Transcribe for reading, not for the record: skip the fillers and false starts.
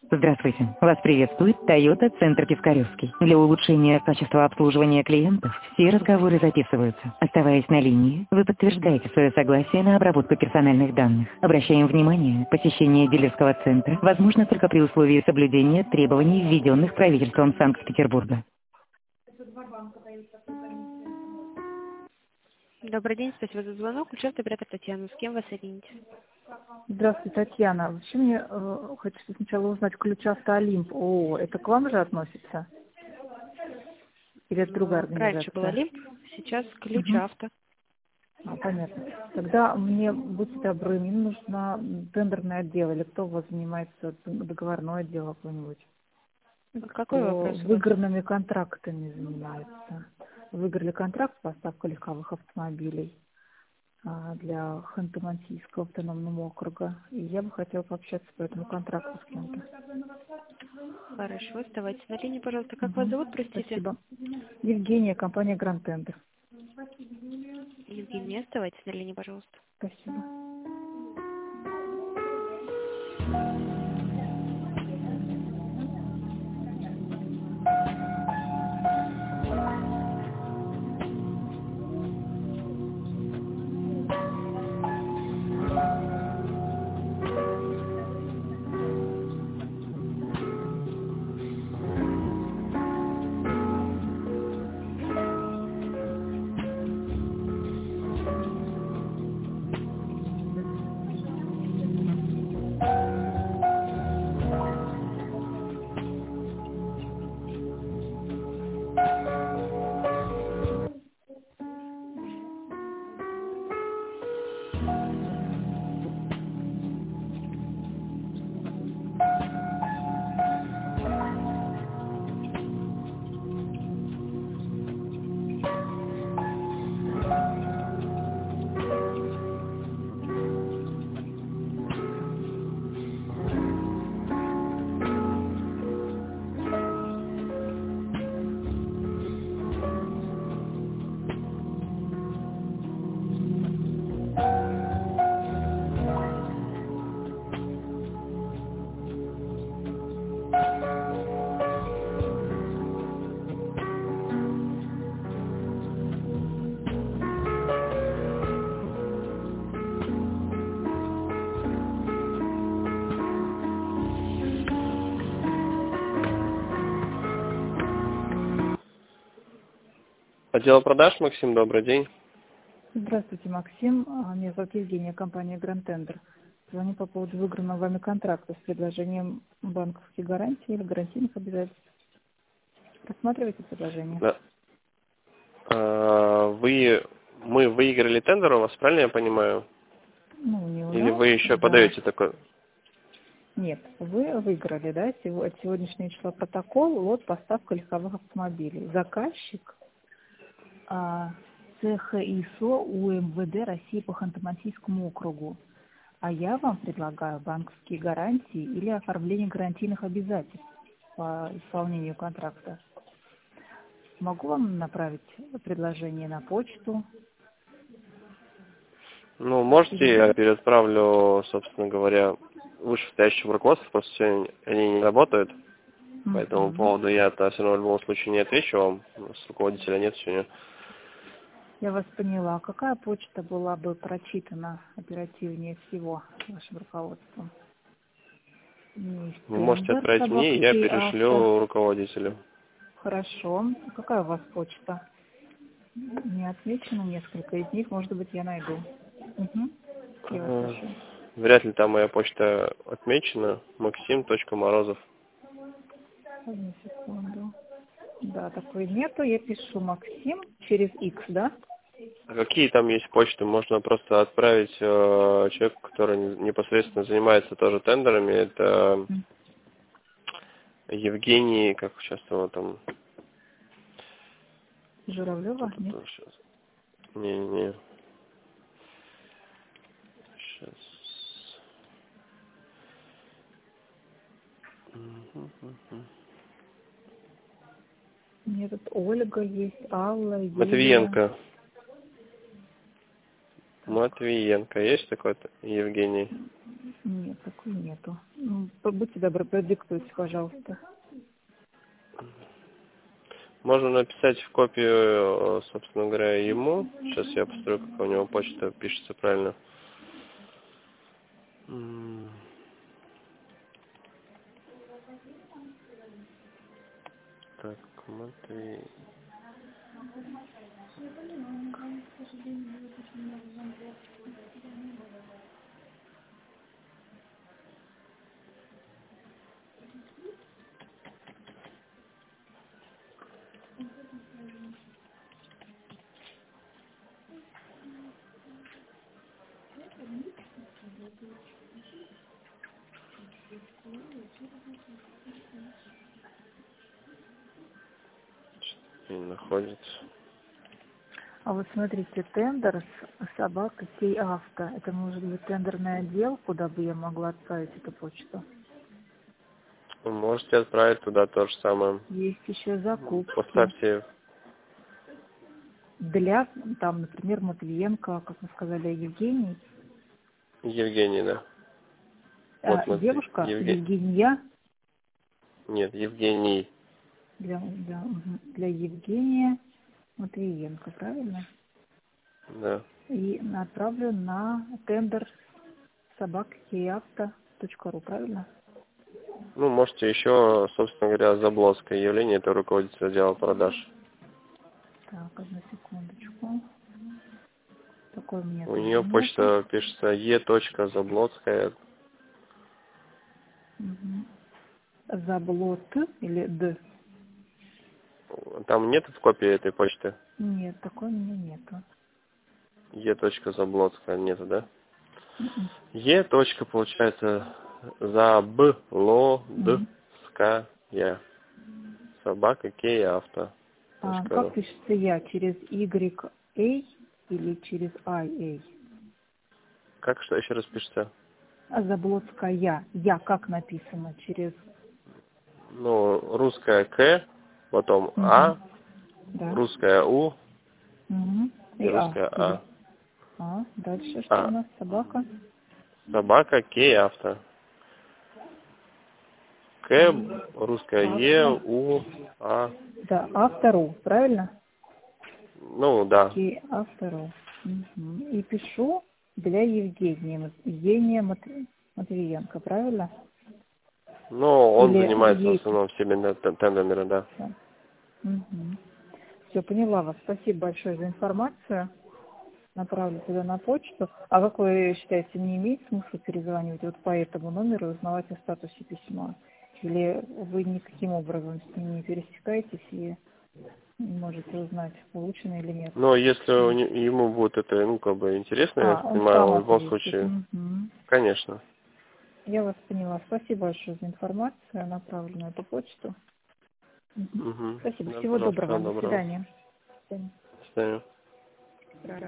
Здравствуйте. Вас приветствует Toyota Центр Пискаревский. Для улучшения качества обслуживания клиентов все разговоры записываются. Оставаясь на линии, вы подтверждаете свое согласие на обработку персональных данных. Обращаем внимание, посещение дилерского центра возможно только при условии соблюдения требований, введенных правительством Санкт-Петербурга. Добрый день, спасибо за звонок. Участие оператор Татьяна. С кем вас соедините? Здравствуйте, Татьяна. Вообще мне хочется сначала узнать ключ «Автоолимп». О, это к вам же относится? Или это другая организация? Раньше был Олимп, сейчас ключ авто. Понятно. Тогда мне, будьте добры, мне нужно тендерный отдел, или кто у вас занимается, договорной отдел какой-нибудь? Какой вопрос? Выигранными контрактами занимается. Выиграли контракт поставка легковых автомобилей для Ханты-Мансийского автономного округа. И я бы хотела пообщаться по этому контракту с кем-то. Хорошо, оставайтесь на линии, пожалуйста. Как вас зовут, простите? Спасибо. Евгения, компания Гранд Тендер. Евгения, оставайтесь на линии, пожалуйста. Спасибо. Отдел продаж, Максим, добрый день. Здравствуйте, Максим. Меня зовут Евгения, компания Гранд Тендер. Звоню по поводу выигранного вами контракта с предложением банковских гарантий или гарантийных обязательств. Рассматриваете предложение? Да. Мы выиграли тендер у вас, правильно я понимаю? Ну, не у Или нас, вы еще да. подаете такой? Нет, вы выиграли, да, от сегодняшнего числа протокол, лот поставка легковых автомобилей. Заказчик ЦХИСО УМВД России по Ханты-Мансийскому округу. А я вам предлагаю банковские гарантии или оформление гарантийных обязательств по исполнению контракта. Могу вам направить предложение на почту? Ну, можете, я переотправлю, собственно говоря, вышестоящему руководству, просто сегодня они не работают. По этому поводу я-то все равно в любом случае не отвечу вам, с руководителя нет сегодня. Я вас поняла. Какая почта была бы прочитана оперативнее всего вашим руководством? Вы можете отправить мне, и я перешлю руководителю. Хорошо. Какая у вас почта? Не отмечено несколько из них, может быть, я найду. Я вас слышу. Вряд ли там моя почта отмечена. Максим.Морозов. Одну секунду. Да, такой нету. Я пишу Максим через X, да? А какие там есть почты? Можно просто отправить человеку, который непосредственно занимается тоже тендерами. Это Евгений, как сейчас его там... Журавлева? Нет. Не. Сейчас. Нет, тут Ольга есть, Алла, Юлия. Матвиенко. Матвиенко. Есть такой-то? Евгений? Нет, такой нету. Ну, будьте добры, продиктуйте, пожалуйста. Можно написать в копию, собственно говоря, ему. Сейчас я посмотрю, как у него почта пишется правильно. Так, Матвей. Не находится. А вот смотрите, тендер с собакой Кей Авто. Это может быть тендерный отдел, куда бы я могла отправить эту почту? Вы можете отправить туда то же самое. Есть еще закупки. Поставьте. Для, там, например, Матвиенко, как вы сказали, Евгений. Евгений, да. Вот, девушка Евгения. Нет, Евгений. Для Евгения Матвиенко, правильно? Да. И отправлю на тендер собакакиавто.ру, правильно? Ну, можете еще, собственно говоря, Заблоцкое явление, это руководитель отдела продаж. Так, одну секундочку. Такой мне У нее почта пишется e.zablotskaya. Заблот или Д? Там нет в копии этой почты? Нет, такой у меня нету. e.zablotskaya нету, да? e. Получается Заблодская. Собака Киавто. Как пишется я? Через YA или через IA? Как что еще раз пишется? Заблотская. Я как написано? Через... Ну, русская К, потом А, да. русская У и И русская А. Дальше что у нас? Собака? Собака Киавто. К, русская Е, У, А. Да, автору, правильно? Ну, да. Автору. И пишу для Евгения Матвиенко, правильно? Ну, он Или занимается ей... в основном всеми тендерами, да. Все, поняла вас. Спасибо большое за информацию. Направлю туда на почту. А как вы считаете, не имеет смысла перезванивать вот по этому номеру и узнавать о статусе письма? Или вы никаким образом с ним не пересекаетесь и не можете узнать, получено или нет? Но если ему будет это, ну, как бы интересно, я понимаю, в любом случае, конечно. Я вас поняла. Спасибо большое за информацию. Направлю на эту почту. Спасибо. Да, Всего доброго. До свидания. свидания.